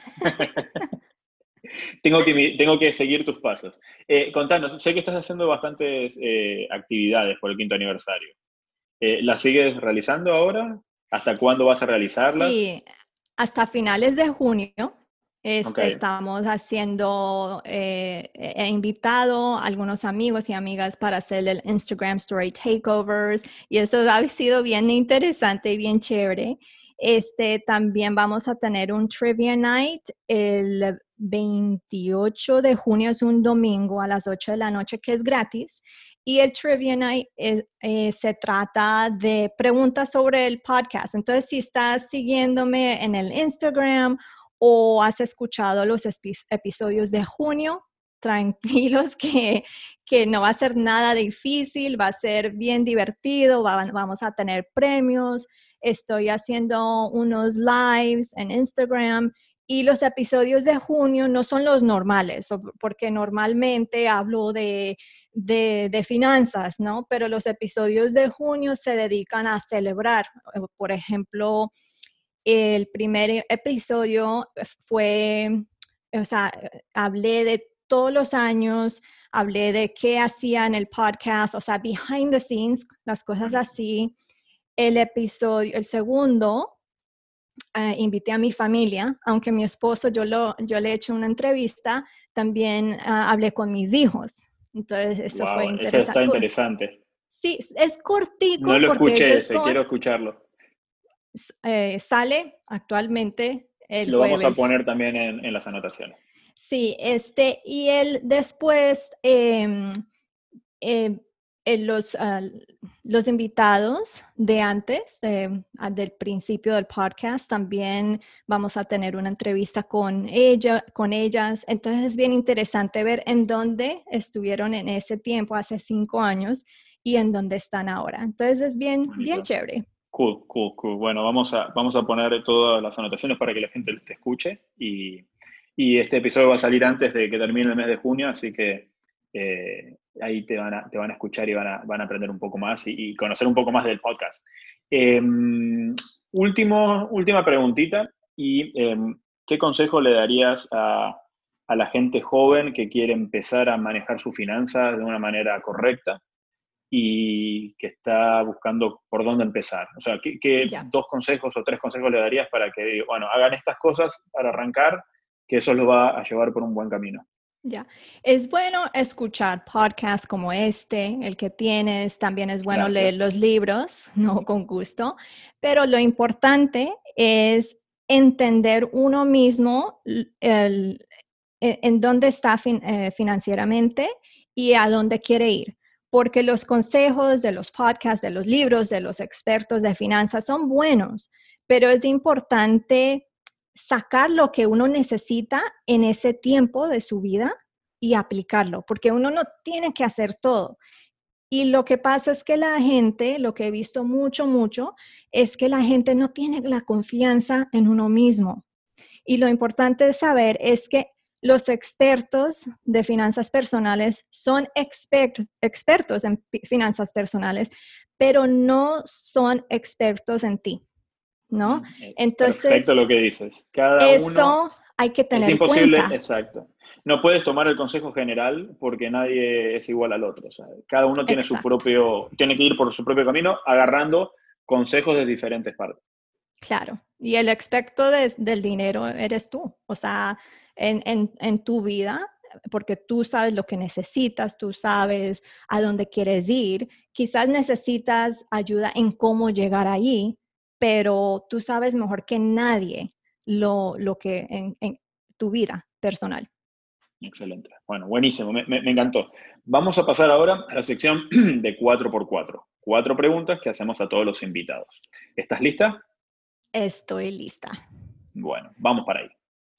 A: Tengo que, mi- tengo que seguir tus pasos. Eh, contanos, sé que estás haciendo bastantes eh, actividades por el quinto aniversario. Eh, ¿las sigues realizando ahora? ¿Hasta cuándo vas a realizarlas?
B: Sí, hasta finales de junio
A: Ok,
B: este, estamos haciendo, eh, he invitado a algunos amigos y amigas para hacer el Instagram Story Takeovers y eso ha sido bien interesante y bien chévere. Este, también vamos a tener un Trivia Night el veintiocho de junio, es un domingo a las ocho de la noche que es gratis. Y el Trivia Night eh, eh, se trata de preguntas sobre el podcast. Entonces, si estás siguiéndome en el Instagram o has escuchado los episodios de junio, tranquilos que, que no va a ser nada difícil, va a ser bien divertido, va, vamos a tener premios. Estoy haciendo unos lives en Instagram y los episodios de junio no son los normales, porque normalmente hablo de, de, de, finanzas, ¿no? Pero los episodios de junio se dedican a celebrar. Por ejemplo, el primer episodio fue, o sea, hablé de todos los años, hablé de qué hacía en el podcast, o sea, behind the scenes, las cosas
A: buenísimo.
B: así. El episodio, el segundo, Uh, invité a mi familia, aunque mi esposo, yo, lo, yo le he hecho una entrevista, también uh, hablé con mis hijos. Entonces, eso fue
A: Wow, eso
B: interesante.
A: está interesante.
B: Sí, es
A: No
B: cortico
A: lo
B: porque
A: escuché
B: ellos
A: ese,
B: son,
A: quiero escucharlo.
B: eh, sale actualmente el
A: Lo vamos a
B: jueves.
A: poner también en, en las anotaciones.
B: Sí, este, y él después, eh, eh, eh, los, uh, los invitados de antes, de, uh, del principio del podcast, también vamos a tener una entrevista con, ella, con ellas. Entonces es bien interesante ver en dónde estuvieron en ese tiempo, hace cinco años, y en dónde están ahora. Entonces es bien, bien
A: Bonito.
B: chévere.
A: Cool, cool, cool. Bueno, vamos a, vamos a poner todas las anotaciones para que la gente te escuche y, y este episodio va a salir antes de que termine el mes de junio, así que eh, ahí te van, a, te van a escuchar y van a, van a aprender un poco más y, y conocer un poco más del podcast. Eh, último, última preguntita, y eh, ¿qué consejo le darías a, a la gente joven que quiere empezar a manejar sus finanzas de una manera correcta y que está buscando por dónde empezar? O sea, ¿qué, qué
B: Ya.
A: dos consejos o tres consejos le darías para que, bueno, hagan estas cosas para arrancar, que eso los va a llevar por un buen camino?
B: Ya, es bueno escuchar podcasts como este, el que tienes, también es bueno leer
A: Gracias.
B: los libros, no con gusto, pero lo importante es entender uno mismo el, en dónde está fin, eh, financieramente y a dónde quiere ir, porque los consejos de los podcasts, de los libros, de los expertos de finanzas son buenos, pero es importante sacar lo que uno necesita en ese tiempo de su vida y aplicarlo, porque uno no tiene que hacer todo. Y lo que pasa es que la gente, lo que he visto mucho, mucho, es que la gente no tiene la confianza en uno mismo. Y lo importante de saber es que los expertos de finanzas personales son expert, expertos en finanzas personales, pero no son expertos en ti, ¿no? Entonces,
A: Perfecto lo que dices. Cada uno
B: eso hay que
A: es
B: tener
A: imposible,
B: cuenta.
A: exacto. No puedes tomar el consejo general porque nadie es igual al otro. O sea, cada uno tiene su
B: Exacto.
A: propio, tiene que ir por su propio camino agarrando consejos de diferentes partes.
B: Claro, y el experto de, del dinero eres tú, o sea, en, en, en tu vida, porque tú sabes lo que necesitas, tú sabes a dónde quieres ir, quizás necesitas ayuda en cómo llegar allí, pero tú sabes mejor que nadie lo, lo que en, en tu vida personal.
A: Excelente. Bueno, buenísimo, me, me, me encantó. Vamos a pasar ahora a la sección de cuatro por cuatro. Cuatro preguntas que hacemos a todos los invitados. ¿Estás lista?
B: Estoy lista.
A: Bueno, vamos para ahí.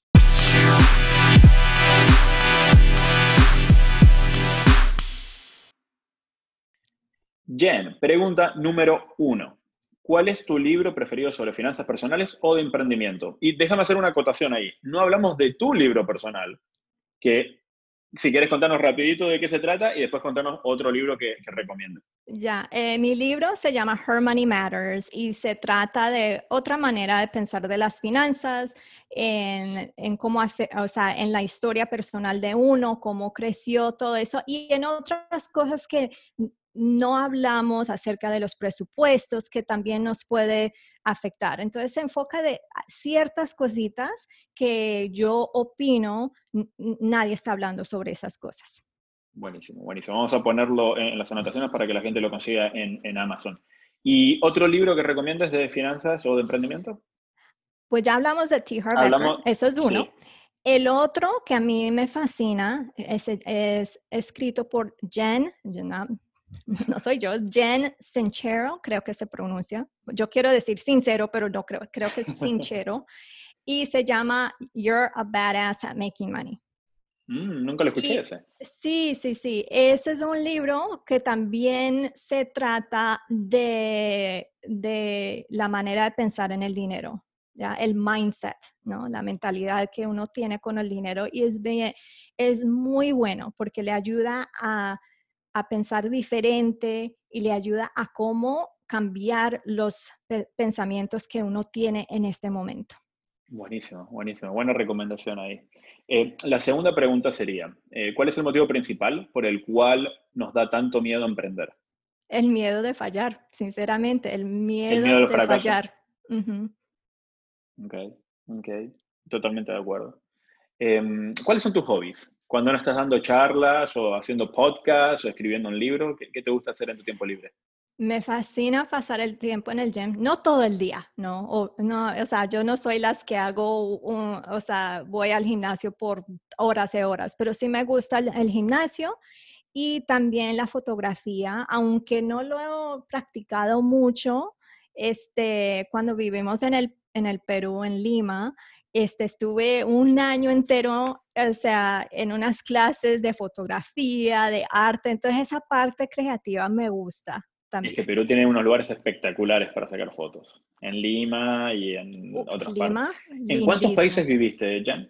A: Jen, pregunta número uno. ¿Cuál es tu libro preferido sobre finanzas personales o de emprendimiento? Y déjame hacer una acotación ahí. No hablamos de tu libro personal. que si quieres contarnos rapidito de qué se trata y después contarnos otro libro que, que recomiendes.
B: Ya, eh, mi libro se llama Her Money Matters y se trata de otra manera de pensar de las finanzas, en, en cómo, afe- o sea, en la historia personal de uno, cómo creció todo eso y en otras cosas que n- no hablamos acerca de los presupuestos que también nos puede afectar. Entonces se enfoca de a- ciertas cositas que yo opino, n- n- nadie está hablando sobre esas cosas.
A: Buenísimo, buenísimo. Vamos a ponerlo en, en las anotaciones para que la gente lo consiga en, en Amazon. ¿Y otro libro que recomiendes de finanzas o de emprendimiento?
B: Pues ya hablamos de T. Harv Eker,
A: Hablamos,
B: eso es uno.
A: sí.
B: El otro que a mí me fascina es, es escrito por Jen, yo no, no soy yo, Jen Sincero, creo que se pronuncia. Yo quiero decir sincero, pero no creo, creo que es Sincero. Y se llama You're a Badass at Making Money.
A: Mm, nunca lo escuché
B: Y
A: ese.
B: sí, sí, sí, ese es un libro que también se trata de, de la manera de pensar en el dinero, ¿ya? El mindset, ¿no? La mentalidad que uno tiene con el dinero y es, bien- es muy bueno porque le ayuda a, a pensar diferente y le ayuda a cómo cambiar los pe- pensamientos que uno tiene en este momento.
A: Buenísimo, buenísimo. Buena recomendación ahí. Eh, la segunda pregunta sería, eh, ¿cuál es el motivo principal por el cual nos da tanto miedo emprender?
B: El miedo de fallar, sinceramente, el
A: El
B: miedo
A: miedo al
B: de
A: fracaso.
B: fallar. Ujú.
A: Ok, ok. Totalmente de acuerdo. Em, ¿cuáles son tus hobbies? Cuando no estás dando charlas o haciendo podcasts o escribiendo un libro, ¿qué, qué te gusta hacer en tu tiempo libre?
B: Me fascina pasar el tiempo en el gym, no todo el día, ¿no? O, no, o sea, yo no soy las que hago, un- o sea, voy al gimnasio por horas y horas, pero sí me gusta el, el gimnasio y también la fotografía, aunque no lo he practicado mucho, este, cuando vivimos en el, en el Perú, en Lima, este, estuve un año entero, o sea, en unas clases de fotografía, de arte, entonces esa parte creativa me gusta
A: Es que
B: también.
A: Perú tiene unos lugares espectaculares para sacar fotos, en Lima y en
B: Uh,
A: otras partes.
B: Lima,
A: ¿En cuántos
B: lindísimo.
A: países viviste, Jan?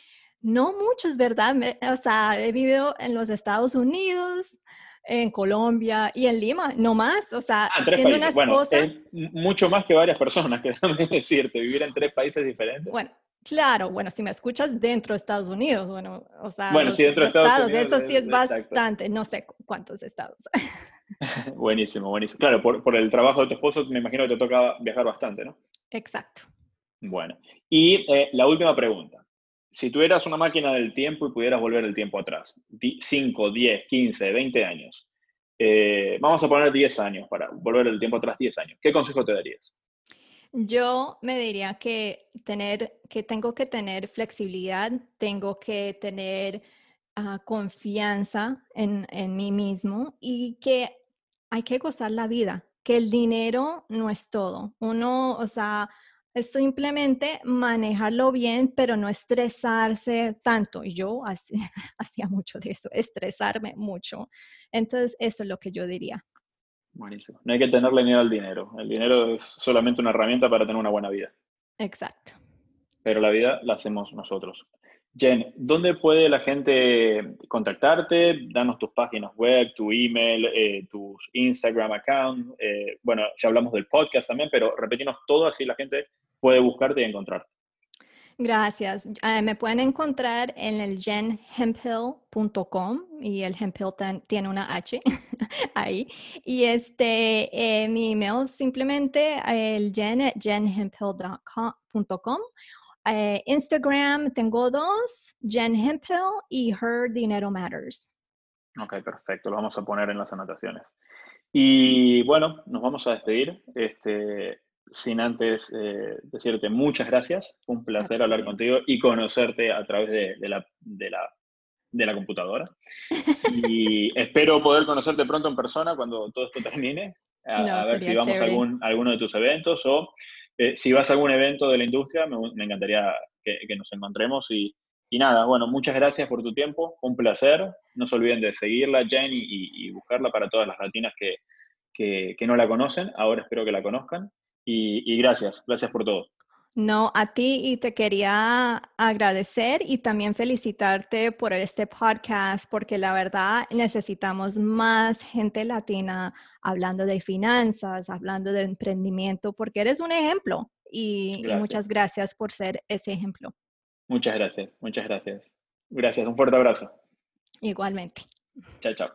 B: No muchos, ¿verdad? Me- o sea, he vivido en los Estados Unidos, en Colombia y en Lima, no más, o sea,
A: Ah, en tres
B: haciendo
A: países.
B: unas
A: Bueno,
B: cosas.
A: es m- mucho más que varias personas, que déjame decirte, vivir en tres países diferentes.
B: Bueno, claro, bueno, si me escuchas dentro de Estados Unidos, bueno, o sea,
A: Bueno, sí,
B: los
A: dentro de Estados
B: estados,
A: Unidos
B: eso sí es
A: es exacto.
B: bastante, no sé cu- cuántos estados.
A: Buenísimo, buenísimo. Claro, por, por el trabajo de tu esposo me imagino que te toca viajar bastante, ¿no?
B: Exacto.
A: Bueno, y eh, la última pregunta. Si tuvieras una máquina del tiempo y pudieras volver el tiempo atrás, cinco, diez, quince, veinte años, eh, vamos a poner diez años para volver el tiempo atrás diez años, ¿qué consejo te darías?
B: Yo me diría que tener, que tengo que tener flexibilidad, tengo que tener ah, confianza en, en mí mismo y que hay que gozar la vida, que el dinero no es todo. Uno, o sea, es simplemente manejarlo bien, pero no estresarse tanto. Y yo hacía hacía mucho de eso, estresarme mucho. Entonces, eso es lo que yo diría.
A: Buenísimo. No hay que tenerle miedo al dinero. El dinero es solamente una herramienta para tener una buena vida,
B: Exacto.
A: pero la vida la hacemos nosotros. Jen, ¿dónde puede la gente contactarte? Danos tus páginas web, tu email, eh, tus Instagram account. Eh, bueno, ya hablamos del podcast también, pero repetimos todo así la gente puede buscarte y encontrarte.
B: Gracias. Eh, me pueden encontrar en el jen hemphill punto com y el Hemphill ten- tiene una H ahí. Y este, eh, mi email simplemente el jen at jen hemphill punto com. Eh, Instagram tengo dos, Jen Hemphill y Her Dinero Matters.
A: Ok, perfecto, lo vamos a poner en las anotaciones. Y bueno, nos vamos a despedir. Este, sin antes eh, decirte muchas gracias. Fue un
B: A
A: placer hablar
B: ti.
A: contigo y conocerte a través de, de la, de la de la computadora. Y espero poder conocerte pronto en persona cuando todo esto termine, a,
B: No,
A: a ver si
B: sería
A: vamos a
B: chévere.
A: algún, a alguno de tus eventos o eh, si vas a algún evento de la industria, me, me encantaría que, que, nos encontremos. Y, y nada, bueno, muchas gracias por tu tiempo, un placer. No se olviden de seguirla, Jen, y, y, y buscarla para todas las latinas que, que, que no la conocen. Ahora espero que la conozcan. Y, y gracias, gracias por todo.
B: No, a ti, y te quería agradecer y también felicitarte por este podcast, porque la verdad necesitamos más gente latina hablando de finanzas, hablando de emprendimiento, porque eres un ejemplo y, y
A: Gracias.
B: muchas gracias por ser ese ejemplo.
A: Muchas gracias, muchas gracias. Gracias, un fuerte abrazo.
B: Igualmente.
A: Chao, chao.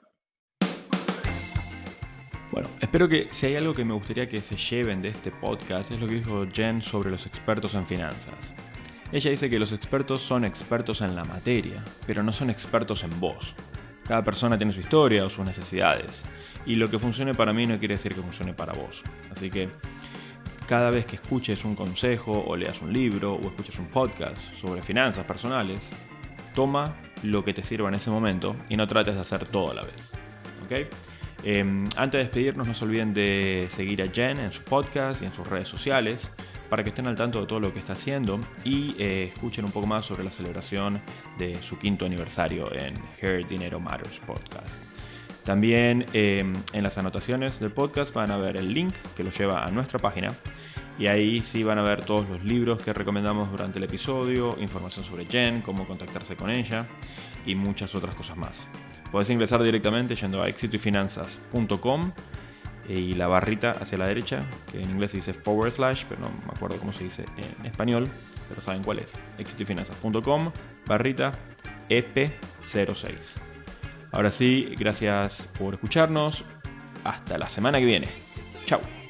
A: Bueno, espero que si hay algo que me gustaría que se lleven de este podcast es lo que dijo Jen sobre los expertos en finanzas. Ella dice que los expertos son expertos en la materia, pero no son expertos en vos. Cada persona tiene su historia o sus necesidades, y lo que funcione para mí no quiere decir que funcione para vos. Así que cada vez que escuches un consejo o leas un libro o escuches un podcast sobre finanzas personales, toma lo que te sirva en ese momento y no trates de hacer todo a la vez. ¿Ok? Eh, antes de despedirnos, no se olviden de seguir a Jen en su podcast y en sus redes sociales para que estén al tanto de todo lo que está haciendo y eh, escuchen un poco más sobre la celebración de su quinto aniversario en Her Dinero Matters Podcast. También eh, en las anotaciones del podcast van a ver el link que los lleva a nuestra página y ahí sí van a ver todos los libros que recomendamos durante el episodio, información sobre Jen, cómo contactarse con ella y muchas otras cosas más. Podés ingresar directamente yendo a éxito y finanzas punto com y la barrita hacia la derecha, que en inglés se dice forward slash, pero no me acuerdo cómo se dice en español, pero saben cuál es. éxito y finanzas punto com, barrita E P cero seis. Ahora sí, gracias por escucharnos. Hasta la semana que viene. Chao.